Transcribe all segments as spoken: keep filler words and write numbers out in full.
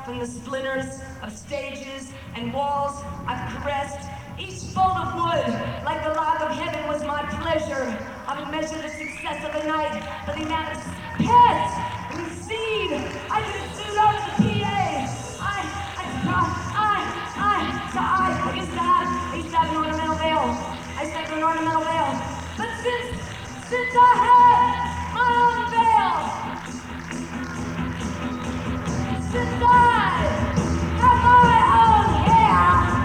from the splinters of stages and walls I've caressed. Each fold of wood, like the log of heaven, was my pleasure. I would measure the success of the night by the amount of pets and seed I could exude over the P A. I, I, I, I, so I, I used to have, I used to have an ornamental veil. I used to have an ornamental veil. But since, since I had my own veil, since I have my own hair,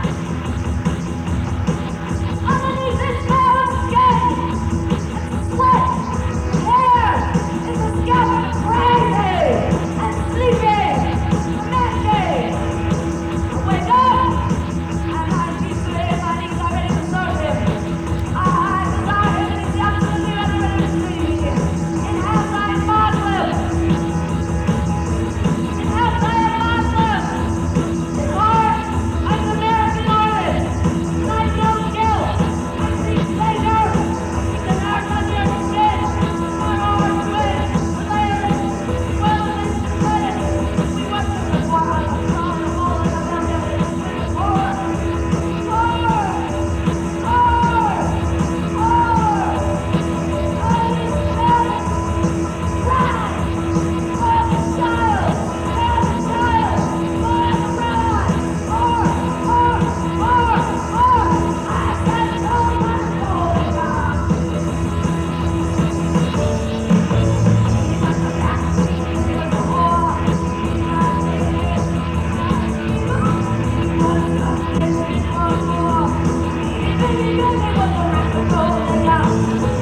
underneath this veil of skin, sweat, hair, is a scalp crazy and sleeping, naked. I wake up, and I peacefully and my knees are ready to serve him. I desire him and he's absolutely ready to treat me. In house I am Muslim. In house I am Muslim. In heart I'm an American artist. And I know guilt. I seek pleasure. I seek the nerve on your skin. My arms twitch. The layers swell and spread. We worship the Quran, the Quran, the Bull, and the Buddha, and the Buddha. Horror! Horror! Horror! Horror! I need help! Cry! For the child! For the child! For the bride! Horror! Horror! Horror! Horror! I said so much more, God! He was a rat. He was a whore. He was a